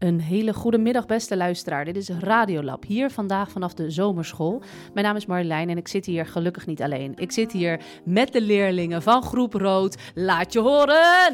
Een hele goede middag, beste luisteraar. Dit is Radiolab, hier vandaag vanaf de zomerschool. Mijn naam is Marjolein en ik zit hier gelukkig niet alleen. Ik zit hier met de leerlingen van Groep Rood. Laat je horen!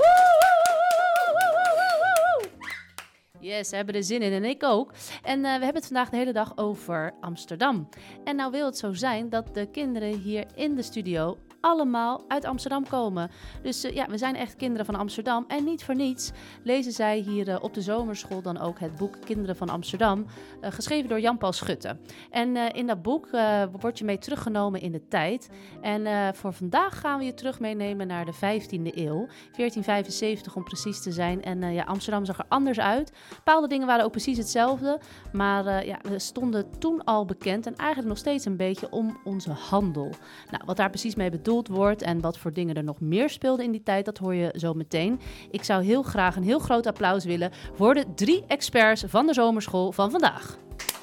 Yes, ze hebben er zin in en ik ook. En we hebben het vandaag de hele dag over Amsterdam. En nou wil het zo zijn dat de kinderen hier in de studio allemaal uit Amsterdam komen. Dus we zijn echt kinderen van Amsterdam. En niet voor niets lezen zij hier op de zomerschool dan ook het boek Kinderen van Amsterdam, geschreven door Jan Paul Schutte. En in dat boek word je mee teruggenomen in de tijd. En voor vandaag gaan we je terug meenemen naar de 15e eeuw, 1475 om precies te zijn. En Amsterdam zag er anders uit. Bepaalde dingen waren ook precies hetzelfde. Maar we stonden toen al bekend en eigenlijk nog steeds een beetje om onze handel. Nou, wat daar precies mee bedoeld wordt en wat voor dingen er nog meer speelden in die tijd, dat hoor je zo meteen. Ik zou heel graag een heel groot applaus willen voor de 3 experts van de zomerschool van vandaag.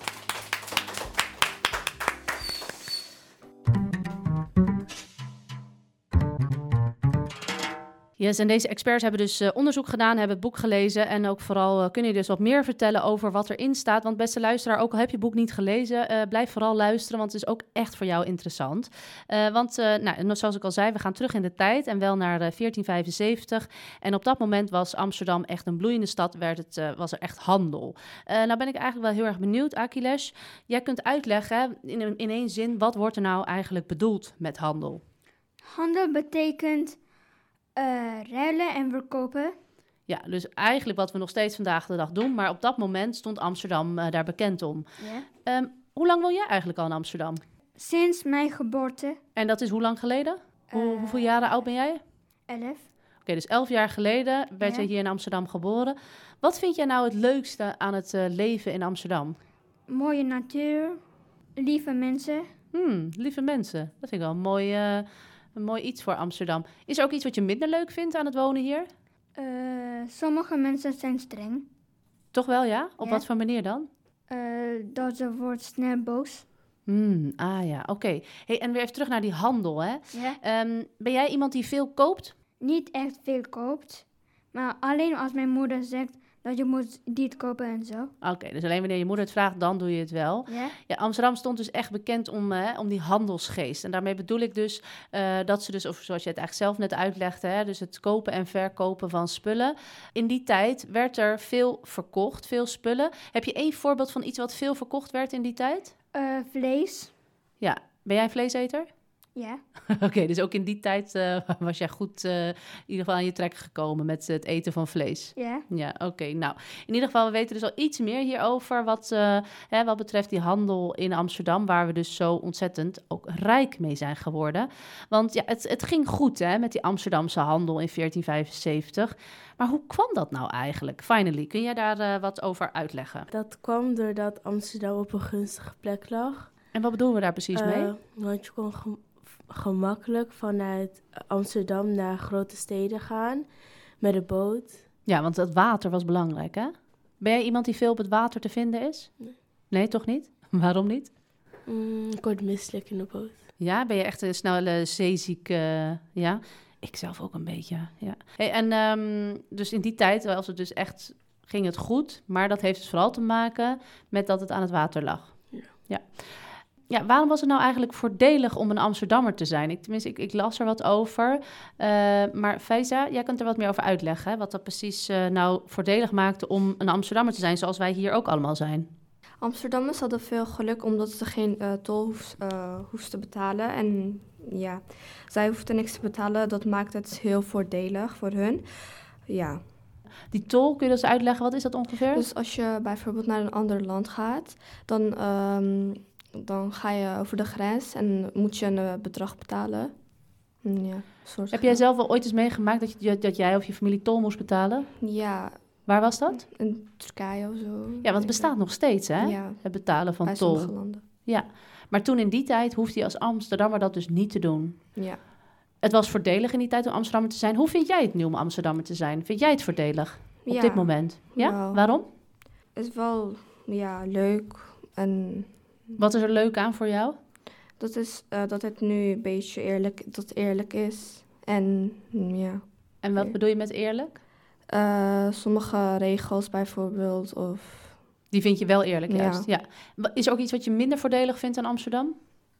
Yes, en deze experts hebben dus onderzoek gedaan, hebben het boek gelezen en ook vooral kunnen je dus wat meer vertellen over wat erin staat. Want beste luisteraar, ook al heb je het boek niet gelezen, blijf vooral luisteren, want het is ook echt voor jou interessant. Zoals ik al zei, we gaan terug in de tijd en wel naar 1475. En op dat moment was Amsterdam echt een bloeiende stad, was er echt handel. Nou ben ik eigenlijk wel heel erg benieuwd, Achilles. Jij kunt uitleggen in één zin, wat wordt er nou eigenlijk bedoeld met handel? Handel betekent ruilen en verkopen. Ja, dus eigenlijk wat we nog steeds vandaag de dag doen, maar op dat moment stond Amsterdam daar bekend om. Ja. Hoe lang woon jij eigenlijk al in Amsterdam? Sinds mijn geboorte. En dat is hoe lang geleden? Hoeveel jaren oud ben jij? 11. Oké, dus 11 jaar geleden werd je hier in Amsterdam geboren. Wat vind jij nou het leukste aan het leven in Amsterdam? Mooie natuur, lieve mensen. Lieve mensen, dat vind ik wel een mooi iets voor Amsterdam. Is er ook iets wat je minder leuk vindt aan het wonen hier? Sommige mensen zijn streng. Toch wel, ja? Op Ja. wat voor manier dan? Dat ze wordt snel boos. Oké. Hey, en weer even terug naar die handel, hè? Ja. Ben jij iemand die veel koopt? Niet echt veel koopt, maar alleen als mijn moeder zegt dat je moet dit kopen en zo. Oké, dus alleen wanneer je moeder het vraagt, dan doe je het wel. Ja. Ja, Amsterdam stond dus echt bekend om die handelsgeest. En daarmee bedoel ik dus dat ze dus, of zoals je het eigenlijk zelf net uitlegde, hè, dus het kopen en verkopen van spullen. In die tijd werd er veel verkocht, veel spullen. Heb je één voorbeeld van iets wat veel verkocht werd in die tijd? Vlees. Ja, ben jij een vleeseter? Ja. Oké, dus ook in die tijd was jij goed in ieder geval aan je trek gekomen met het eten van vlees. Ja. Ja, oké. Nou, in ieder geval, we weten dus al iets meer hierover wat betreft die handel in Amsterdam, waar we dus zo ontzettend ook rijk mee zijn geworden. Want ja, het ging goed hè, met die Amsterdamse handel in 1475. Maar hoe kwam dat nou eigenlijk? Finally, kun jij daar wat over uitleggen? Dat kwam doordat Amsterdam op een gunstige plek lag. En wat bedoelen we daar precies mee? Want je kon gemakkelijk vanuit Amsterdam naar grote steden gaan met een boot. Ja, want het water was belangrijk, hè? Ben jij iemand die veel op het water te vinden is? Nee. Nee, toch niet? Waarom niet? Ik word misselijk in de boot. Ja, ben je echt een snelle zeeziek? Ja, ik zelf ook een beetje, ja. Hey, en dus in die tijd was het dus echt, ging het goed, maar dat heeft dus vooral te maken met dat het aan het water lag. Ja, waarom was het nou eigenlijk voordelig om een Amsterdammer te zijn? Ik las er wat over. Maar Faiza, jij kunt er wat meer over uitleggen. Hè? Wat dat precies nou voordelig maakte om een Amsterdammer te zijn, zoals wij hier ook allemaal zijn. Amsterdammers hadden veel geluk omdat ze geen tol hoefden te betalen. En ja, zij hoefden niks te betalen. Dat maakt het heel voordelig voor hun. Ja. Die tol, kun je dat eens uitleggen? Wat is dat ongeveer? Dus als je bijvoorbeeld naar een ander land gaat, dan ga je over de grens en moet je een bedrag betalen. Ja, Heb jij zelf wel ooit eens meegemaakt dat jij of je familie tol moest betalen? Ja. Waar was dat? In Turkije of zo. Ja, want het bestaat nog steeds, hè? Ja. Het betalen van bij tol. sommige landen. Ja, maar toen in die tijd hoefde je als Amsterdammer dat dus niet te doen. Ja. Het was voordelig in die tijd om Amsterdammer te zijn. Hoe vind jij het nu om Amsterdammer te zijn? Vind jij het voordelig op dit moment? Ja? Wel. Waarom? Het is wel leuk en Wat is er leuk aan voor jou? dat is dat het nu een beetje eerlijk is. En ja. En wat Oké. bedoel je met eerlijk? Sommige regels bijvoorbeeld of... Die vind je wel eerlijk, Ja. juist. Ja. Is er ook iets wat je minder voordelig vindt aan Amsterdam?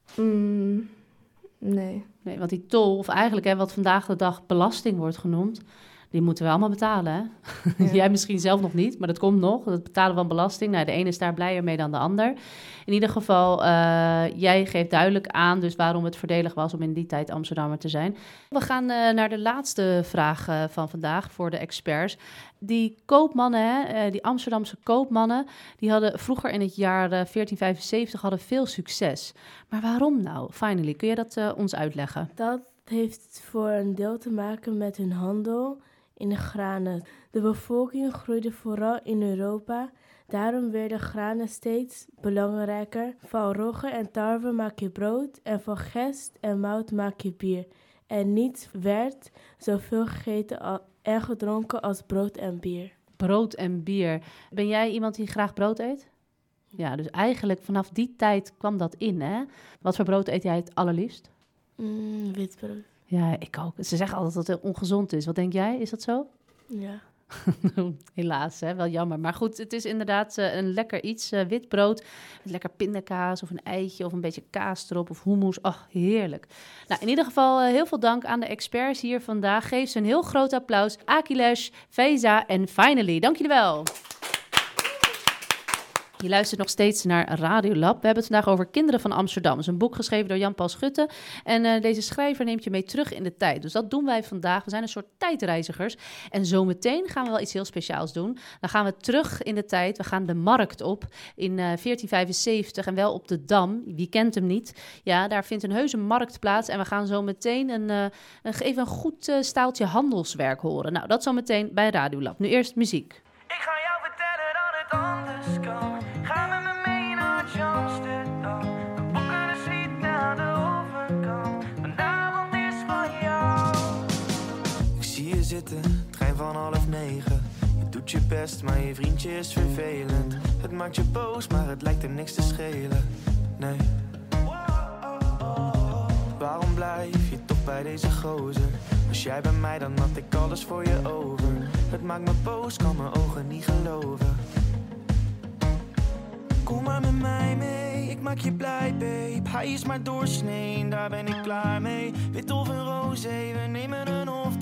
Nee. Nee, want die tol, of eigenlijk wat vandaag de dag belasting wordt genoemd, die moeten we allemaal betalen, hè? Ja. Jij misschien zelf nog niet, maar dat komt nog. Het betalen van belasting. Nou, de ene is daar blijer mee dan de ander. In ieder geval, jij geeft duidelijk aan dus waarom het voordelig was om in die tijd Amsterdammer te zijn. We gaan naar de laatste vraag van vandaag voor de experts. Die koopmannen, die Amsterdamse koopmannen, die hadden vroeger in het jaar 1475 hadden veel succes. Maar waarom nou? Finally, kun je dat ons uitleggen? Dat heeft voor een deel te maken met hun handel in de granen. De bevolking groeide vooral in Europa. Daarom werden granen steeds belangrijker. Van rogge en tarwe maak je brood en van gerst en mout maak je bier. En niets werd zoveel gegeten en gedronken als brood en bier. Brood en bier. Ben jij iemand die graag brood eet? Ja, dus eigenlijk vanaf die tijd kwam dat in, hè? Wat voor brood eet jij het allerliefst? Witbrood. Ja, ik ook. Ze zeggen altijd dat het ongezond is. Wat denk jij? Is dat zo? Ja. Helaas, hè? Wel jammer. Maar goed, het is inderdaad een lekker iets. Wit brood met lekker pindakaas of een eitje of een beetje kaas erop of hummus. Ach, heerlijk. Nou, in ieder geval heel veel dank aan de experts hier vandaag. Geef ze een heel groot applaus. Akhilesh, Faiza en Finally. Dank jullie wel. Je luistert nog steeds naar Radiolab. We hebben het vandaag over Kinderen van Amsterdam. Het is een boek geschreven door Jan Paul Schutte. En deze schrijver neemt je mee terug in de tijd. Dus dat doen wij vandaag. We zijn een soort tijdreizigers. En zometeen gaan we wel iets heel speciaals doen. Dan gaan we terug in de tijd. We gaan de markt op in 1475 en wel op de Dam. Wie kent hem niet? Ja, daar vindt een heuse markt plaats. En we gaan zo meteen even een goed staaltje handelswerk horen. Nou, dat zometeen bij Radiolab. Nu eerst muziek. Ik ga jou vertellen dat het anders kan. Ga met me mee naar Amsterdam. We boeken een suite aan de overkant. Vanavond is van jou. Ik zie je zitten, trein van 8:30. Je doet je best, maar je vriendje is vervelend. Het maakt je boos, maar het lijkt hem niks te schelen. Nee. Waarom blijf je toch bij deze gozer? Was jij bij mij, dan had ik alles voor je over. Het maakt me boos, kan mijn ogen niet geloven. Kom maar met mij mee, ik maak je blij, babe. Hij is maar doorsnee, daar ben ik klaar mee. Wit of een roze, we nemen een off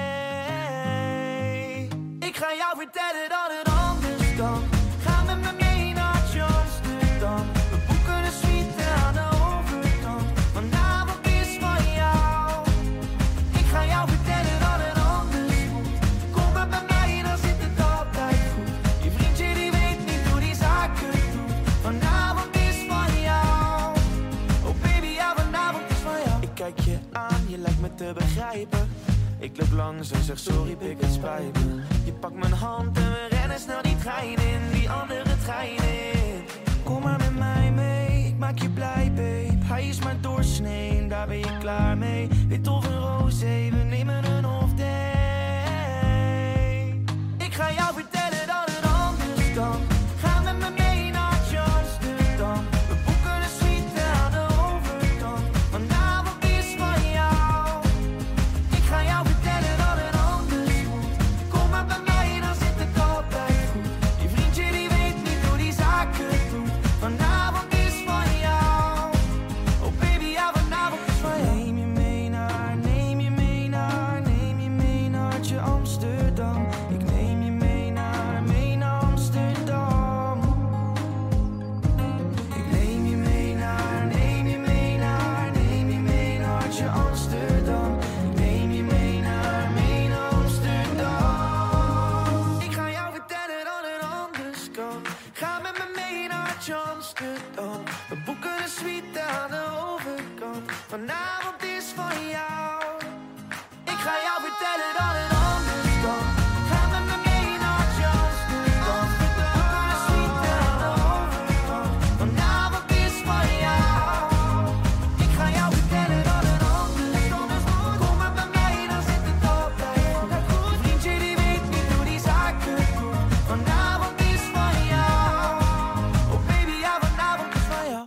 day. Ik ga jou vertellen dat het anders kan. Ga met me mee naar Amsterdam. We boeken een suite aan de overkant. Vanavond is van jou. Ik ga jou vertellen dat het anders moet. Kom maar bij mij, dan zit het altijd goed. Je vriendje die weet niet hoe die zaken doet. Vanavond is van jou. Oh baby, ja, vanavond is van jou. Ik kijk je aan, je lijkt me te begrijpen. Ik loop langs en zeg sorry, pik, het spijt me. Je pakt mijn hand en we rennen snel die trein in. Die andere trein in. Kom maar met mij mee, ik maak je blij, babe. Hij is maar doorsnee, daar ben je klaar mee. Wit of een roze, we nemen een off day. Ik ga jou vertellen dat het anders kan. Ga met me mee naar Amsterdam. We boeken een suite aan de overkant. Vanavond is van jou. Ik ga jou vertellen dat het anders moet. Kom maar bij mij, dan zit het altijd goed. Je vriendje die weet niet hoe die zaken doet. Vanavond is van jou. Oh baby, ja, vanavond is van jou. Neem je mee naar, neem je mee naar, neem je mee naar Amsterdam. Ik neem je mee naar Amsterdam. Ik neem je mee naar, neem je mee naar, neem je mee naar Amsterdam. Ik neem je mee naar Amsterdam. Ik ga jou vertellen dat het anders kan. Ga met me mee naar Amsterdam. We boeken een suite aan de overkant. Vanavond is van jou. Ik ga jou vertellen dat het anders kan. Ga met me mee naar Amsterdam. We boeken een suite aan de overkant. Vanavond is van jou. Ik ga jou vertellen dat het anders kan. Kom maar bij mij, dan zit het altijd goed. Je vriendje die weet niet hoe die zaken doet. Vanavond is van jou. Oh baby, ja, vanavond is van jou.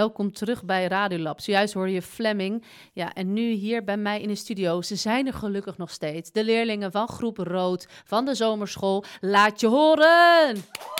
welkom terug bij Radiolab. Zojuist hoorde je Fleming. Ja, en nu hier bij mij in de studio. Ze zijn er gelukkig nog steeds. De leerlingen van groep Rood van de zomerschool. Laat je horen!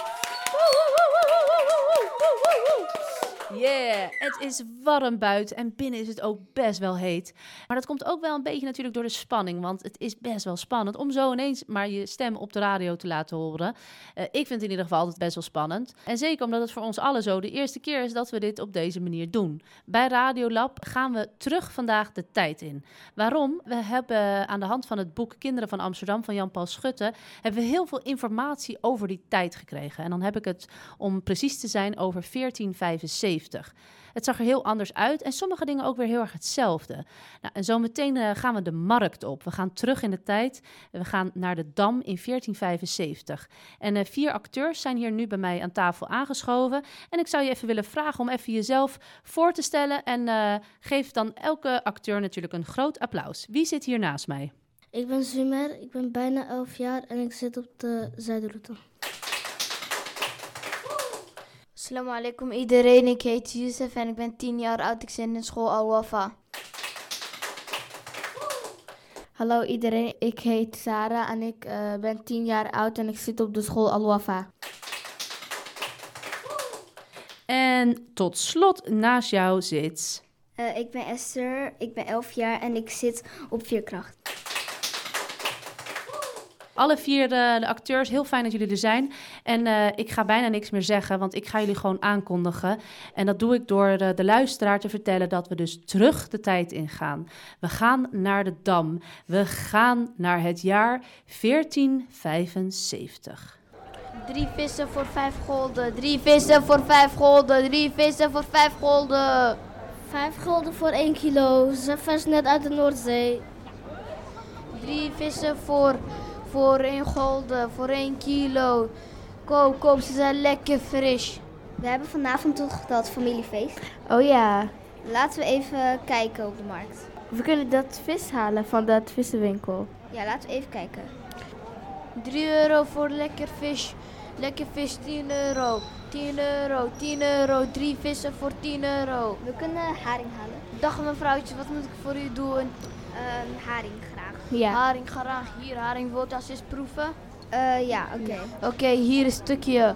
Yeah, het is warm buiten en binnen is het ook best wel heet. Maar dat komt ook wel een beetje natuurlijk door de spanning, want het is best wel spannend om zo ineens maar je stem op de radio te laten horen. Ik vind het in ieder geval altijd best wel spannend. En zeker omdat het voor ons allen zo de eerste keer is dat we dit op deze manier doen. Bij Radiolab gaan we terug vandaag de tijd in. Waarom? We hebben aan de hand van het boek Kinderen van Amsterdam van Jan-Paul Schutte hebben we heel veel informatie over die tijd gekregen. En dan heb ik het, om precies te zijn, over 1475. Het zag er heel anders uit en sommige dingen ook weer heel erg hetzelfde. Nou, en zometeen gaan we de markt op. We gaan terug in de tijd. We gaan naar de Dam in 1475. En 4 acteurs zijn hier nu bij mij aan tafel aangeschoven. En ik zou je even willen vragen om even jezelf voor te stellen. En geef dan elke acteur natuurlijk een groot applaus. Wie zit hier naast mij? Ik ben Zumer, ik ben bijna 11 jaar en ik zit op de Zuidroute. Assalamu alaikum iedereen, ik heet Youssef en ik ben 10 jaar oud. Ik zit in school Al-Wafa. Hallo iedereen, ik heet Sarah en ik ben 10 jaar oud en ik zit op de school Al-Wafa. En tot slot naast jou zit... Ik ben Esther, ik ben 11 jaar en ik zit op Veerkracht. Alle 4 de acteurs, heel fijn dat jullie er zijn. En ik ga bijna niks meer zeggen, want ik ga jullie gewoon aankondigen. En dat doe ik door de luisteraar te vertellen dat we dus terug de tijd ingaan. We gaan naar de Dam. We gaan naar het jaar 1475. 3 vissen voor 5 gulden, 3 vissen voor 5 gulden, 3 vissen voor 5 gulden. 5 gulden voor 1 kilo, ze vers net uit de Noordzee. 3 vissen voor 1 gulden, voor 1 kilo. Koop, ze zijn lekker fris. We hebben vanavond toch dat familiefeest. Oh ja, Laten we even kijken op de markt. we kunnen dat vis halen van dat vissenwinkel. Ja, laten we even kijken. 3 euro voor lekker vis. Lekker vis, 10 euro. 10 euro, 10 euro. 3 vissen voor 10 euro. We kunnen haring halen. Dag mevrouwtje, wat moet ik voor u doen? Haring graag. Ja. Haring graag. Hier, haring wilt u als eens proeven? Ja, oké. Oké, hier een stukje.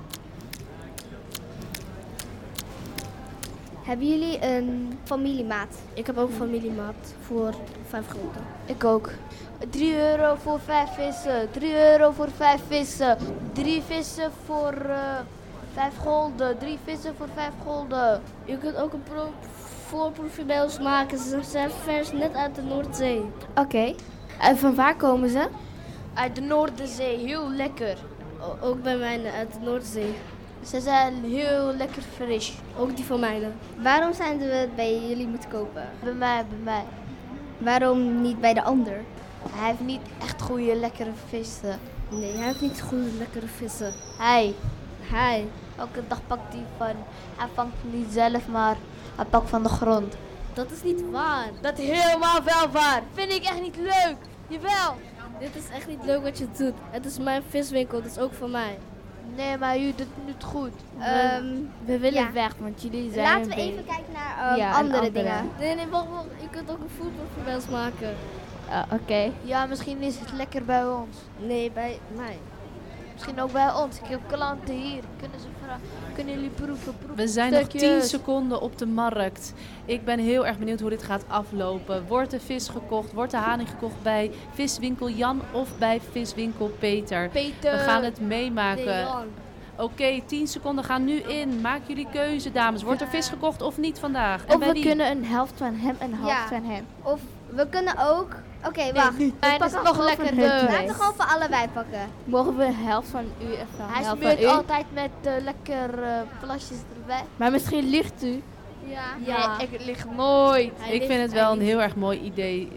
Hebben jullie een familiemaat? Ik heb ook familiemaat voor 5 gulden. Ik ook. 3 euro voor 5 vissen. 3 euro voor 5 vissen. 3 vissen voor 5 gulden. 3 vissen voor 5 gulden. Je kunt ook een voorproefje bij ons maken, ze zijn vers net uit de Noordzee. Oké. En van waar komen ze? Uit de Noorderzee, heel lekker. Ook bij mij uit de Noordzee. Ze zijn heel lekker fris. Ook die van mij. Waarom zijn we het bij jullie moeten kopen? Bij mij. Waarom niet bij de ander? Hij heeft niet echt goede lekkere vissen. Nee, hij heeft niet goede lekkere vissen. Hij. Hij. Elke dag pakt hij van. Hij vangt niet zelf, maar hij pakt van de grond. Dat is niet waar. Dat is helemaal wel waar. Vind ik echt niet leuk. Jawel. Dit is echt niet leuk wat je doet. Het is mijn viswinkel, dat is ook van mij. Nee, maar u doet het goed. We willen ja. weg, want jullie zijn... Laten we even kijken naar Ja, en andere andere. dingen. Nee, wacht. Je kunt ook een foodproefje bij ons maken. Oké. Ja, misschien is het lekker bij ons. Nee, bij mij. Misschien ook bij ons. Ik heb klanten hier. Kunnen jullie proeven? We zijn nog 10 Stukjes. seconden op de markt. Ik ben heel erg benieuwd hoe dit gaat aflopen. Wordt de vis gekocht? Wordt de haring gekocht bij viswinkel Jan of bij viswinkel Peter? Peter. We gaan het Nee, meemaken. Jan. Oké, 10 seconden gaan nu in. Maak jullie keuze, dames. Wordt er vis gekocht of niet vandaag? En Of bij we wie? kunnen een helft van hem en een helft Ja. van hem. Of we kunnen ook... Oké, wacht. Mijn is nog lekkerder. Laten we gewoon voor allebei pakken. Mogen we een helft van u en van Hij helft van smeert u? altijd met lekker plasjes erbij. Maar misschien liegt u. Ja. Nee, ik lig nooit. Ik vind het wel een heel erg mooi idee.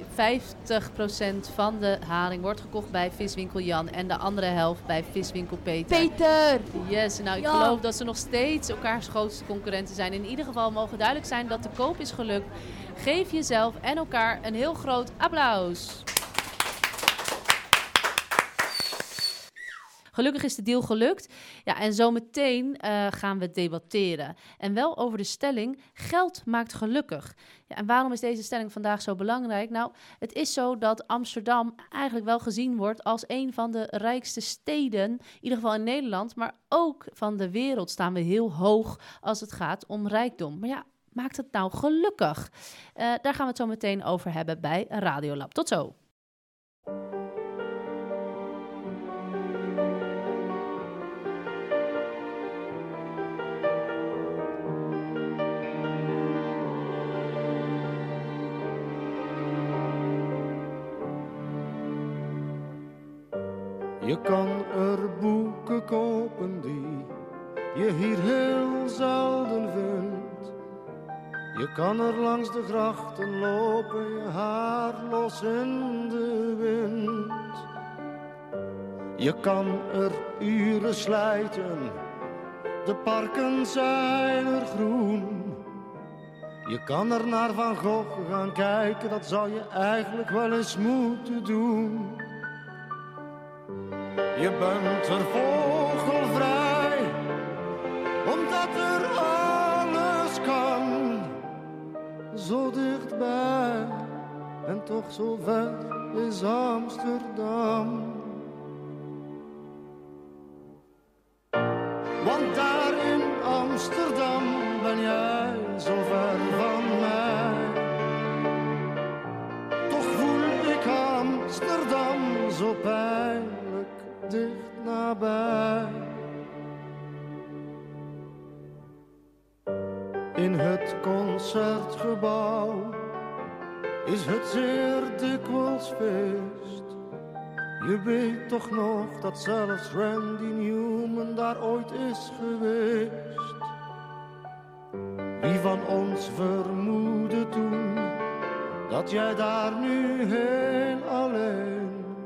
50% van de haring wordt gekocht bij viswinkel Jan en de andere helft bij viswinkel Peter. Peter. Yes, nou ik geloof dat ze nog steeds elkaars grootste concurrenten zijn. In ieder geval mogen duidelijk zijn dat de koop is gelukt. Geef jezelf en elkaar een heel groot applaus. Gelukkig is de deal gelukt. Ja, en zometeen gaan we debatteren. En wel over de stelling, geld maakt gelukkig. Ja, en waarom is deze stelling vandaag zo belangrijk? Nou, het is zo dat Amsterdam eigenlijk wel gezien wordt als een van de rijkste steden, in ieder geval in Nederland, maar ook van de wereld staan we heel hoog als het gaat om rijkdom. Maar ja, maakt het nou gelukkig? Daar gaan we het zo meteen over hebben bij Radiolab. Tot zo! Je kan er boeken kopen die je hier heel zelden vindt. Je kan er langs de grachten lopen, je haar los in de wind. Je kan er uren slijten, de parken zijn er groen. Je kan er naar Van Gogh gaan kijken, dat zou je eigenlijk wel eens moeten doen. Je bent er vogelvrij, omdat er alles kan. Zo dichtbij en toch zo ver is Amsterdam. Want daar in Amsterdam ben jij zo ver van mij. Toch voel ik Amsterdam zo pijnlijk dicht nabij. In het concertgebouw is het zeer dikwijls feest. Je weet toch nog dat zelfs Randy Newman daar ooit is geweest. Wie van ons vermoedde toen dat jij daar nu heel alleen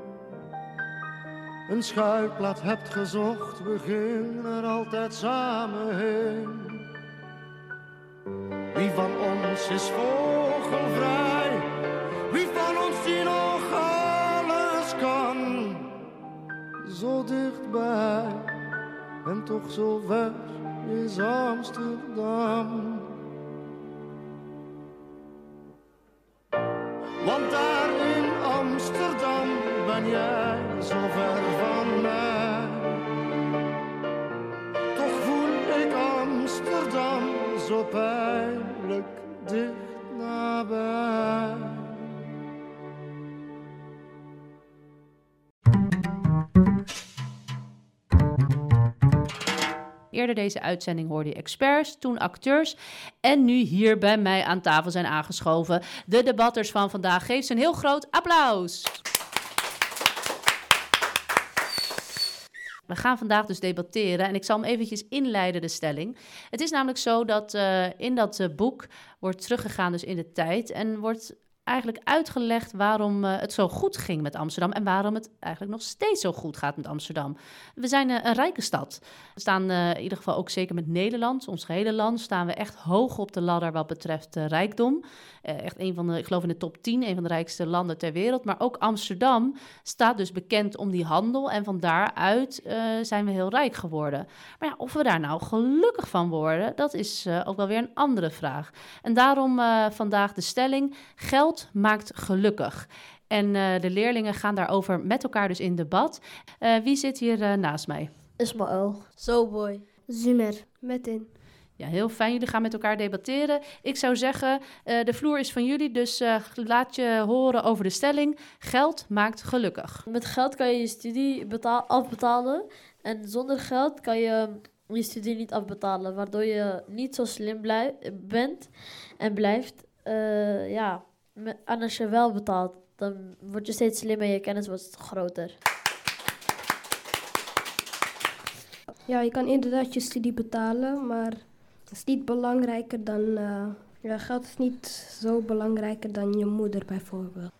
een schuilplaats hebt gezocht? We gingen er altijd samen heen. Wie van ons is vogelvrij? Wie van ons die nog alles kan? Zo dichtbij en toch zo ver is Amsterdam. Want daar in Amsterdam ben jij zo ver van mij. Toch voel ik Amsterdam zo pijnlijk dicht nabij. Eerder deze uitzending hoorde je experts, toen acteurs en nu hier bij mij aan tafel zijn aangeschoven de debatters van vandaag. Geef ze een heel groot applaus. We gaan vandaag dus debatteren en ik zal hem eventjes inleiden, de stelling. Het is namelijk zo dat in dat boek wordt teruggegaan dus in de tijd en wordt eigenlijk uitgelegd waarom het zo goed ging met Amsterdam en waarom het eigenlijk nog steeds zo goed gaat met Amsterdam. We zijn een rijke stad. We staan in ieder geval ook zeker met Nederland, ons gehele land, staan we echt hoog op de ladder wat betreft rijkdom. Echt een van de, ik geloof in de top 10, een van de rijkste landen ter wereld. Maar ook Amsterdam staat dus bekend om die handel en van daaruit zijn we heel rijk geworden. Maar ja, of we daar nou gelukkig van worden, dat is ook wel weer een andere vraag. En daarom vandaag de stelling, geld maakt gelukkig. En de leerlingen gaan daarover met elkaar dus in debat. Wie zit hier naast mij? Ismaël. Soboy. Zumer. Metin. Ja, heel fijn. Jullie gaan met elkaar debatteren. Ik zou zeggen, de vloer is van jullie, dus laat je horen over de stelling. Geld maakt gelukkig. Met geld kan je je studie afbetalen. En zonder geld kan je je studie niet afbetalen. Waardoor je niet zo slim bent en blijft. En als je wel betaalt, dan word je steeds slimmer en je kennis wordt groter. Ja, je kan inderdaad je studie betalen, maar het is niet belangrijker dan... geld is niet zo belangrijker dan je moeder bijvoorbeeld.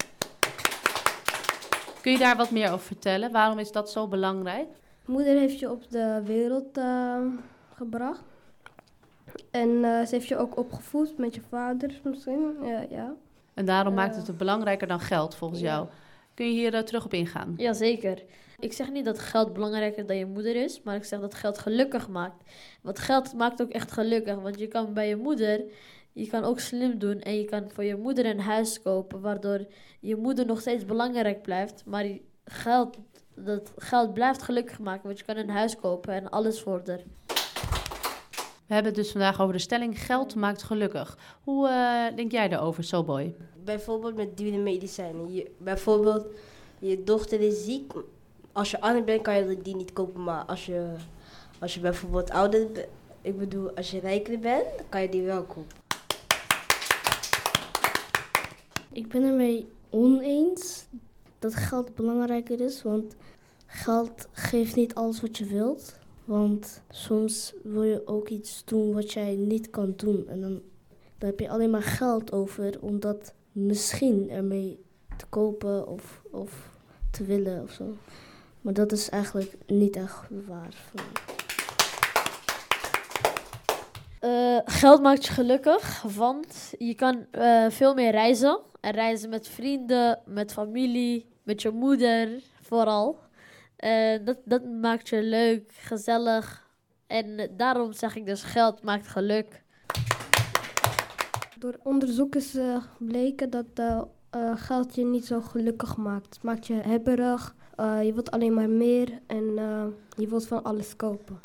Kun je daar wat meer over vertellen? Waarom is dat zo belangrijk? Moeder heeft je op de wereld gebracht. En ze heeft je ook opgevoed met je vader misschien. Ja. En daarom maakt het belangrijker dan geld volgens jou. Kun je hier terug op ingaan? Jazeker. Ik zeg niet dat geld belangrijker dan je moeder is, maar ik zeg dat geld gelukkig maakt. Want geld maakt ook echt gelukkig, want je kan bij je moeder, je kan ook slim doen en je kan voor je moeder een huis kopen, waardoor je moeder nog steeds belangrijk blijft, maar dat geld blijft gelukkig maken, want je kan een huis kopen en alles voor haar. We hebben het dus vandaag over de stelling geld maakt gelukkig. Hoe denk jij daarover, Soboy? Bijvoorbeeld met dure medicijnen. Bijvoorbeeld, je dochter is ziek. Als je arm bent, kan je die niet kopen. Maar als je bijvoorbeeld ouder bent, ik bedoel, als je rijker bent, dan kan je die wel kopen. Ik ben ermee oneens dat geld belangrijker is, want geld geeft niet alles wat je wilt. Want soms wil je ook iets doen wat jij niet kan doen. En dan heb je alleen maar geld over om dat misschien ermee te kopen of te willen of zo. Maar dat is eigenlijk niet echt waar voor mij. Geld maakt je gelukkig, want je kan veel meer reizen. En reizen met vrienden, met familie, met je moeder vooral. Dat maakt je leuk, gezellig. En daarom zeg ik dus geld maakt geluk. Door onderzoek is gebleken dat geld je niet zo gelukkig maakt. Het maakt je hebberig, je wilt alleen maar meer en je wilt van alles kopen.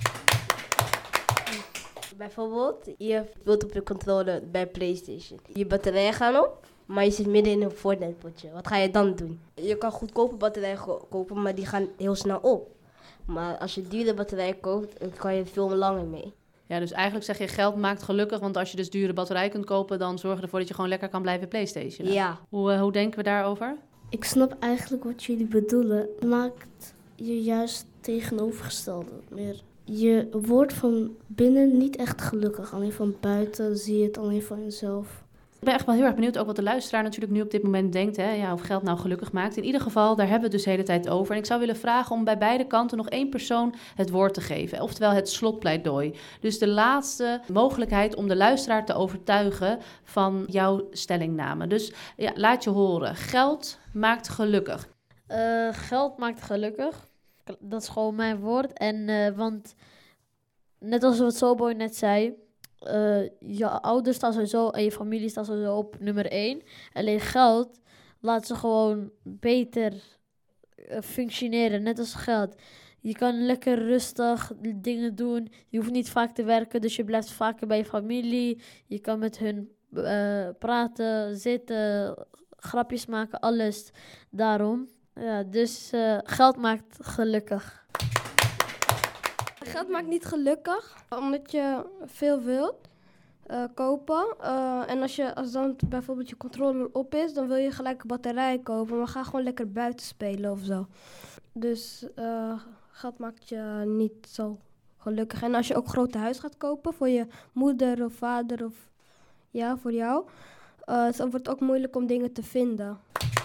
Bijvoorbeeld, je wilt op je controller bij PlayStation. Je batterijen gaan op, maar je zit midden in een Fortnite-potje. Wat ga je dan doen? Je kan goedkope batterijen kopen, maar die gaan heel snel op. Maar als je dure batterijen koopt, dan kan je veel langer mee. Ja, dus eigenlijk zeg je geld maakt gelukkig, want als je dus dure batterij kunt kopen, dan zorg je ervoor dat je gewoon lekker kan blijven PlayStation. Ja. Hoe denken we daarover? Ik snap eigenlijk wat jullie bedoelen. Het maakt je juist tegenovergestelde meer. Je wordt van binnen niet echt gelukkig. Alleen van buiten zie je het alleen van jezelf. Ik ben echt wel heel erg benieuwd ook wat de luisteraar natuurlijk nu op dit moment denkt. Hè? Ja, of geld nou gelukkig maakt. In ieder geval, daar hebben we het dus de hele tijd over. En ik zou willen vragen om bij beide kanten nog 1 persoon het woord te geven. Oftewel het slotpleidooi. Dus de laatste mogelijkheid om de luisteraar te overtuigen van jouw stellingname. Dus ja, laat je horen. Geld maakt gelukkig. Geld maakt gelukkig. Dat is gewoon mijn woord. En want net als wat Soboy net zei, je ouders staan sowieso en je familie staat sowieso op nummer 1. Alleen geld laat ze gewoon beter functioneren, net als geld. Je kan lekker rustig dingen doen. Je hoeft niet vaak te werken, dus je blijft vaker bij je familie. Je kan met hun praten, zitten, grapjes maken, alles daarom. Ja, dus geld maakt gelukkig. Geld maakt niet gelukkig, omdat je veel wilt kopen. En als dan bijvoorbeeld je controller op is, dan wil je gelijk een batterij kopen. Maar ga gewoon lekker buiten spelen of zo. Dus geld maakt je niet zo gelukkig. En als je ook een groot huis gaat kopen voor je moeder of vader of ja, voor jou, dan wordt het ook moeilijk om dingen te vinden.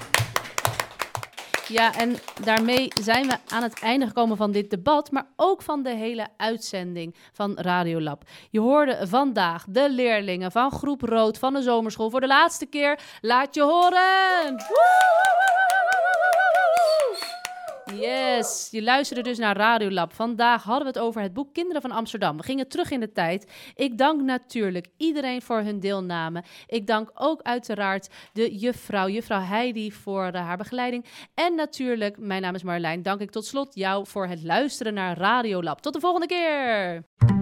Ja, en daarmee zijn we aan het einde gekomen van dit debat, maar ook van de hele uitzending van Radiolab. Je hoorde vandaag de leerlingen van groep Rood van de zomerschool voor de laatste keer. Laat je horen! Yes, je luisterde dus naar Radiolab. Vandaag hadden we het over het boek Kinderen van Amsterdam. We gingen terug in de tijd. Ik dank natuurlijk iedereen voor hun deelname. Ik dank ook uiteraard de juffrouw Heidi voor haar begeleiding. En natuurlijk, mijn naam is Marjolein, dank ik tot slot jou voor het luisteren naar Radiolab. Tot de volgende keer!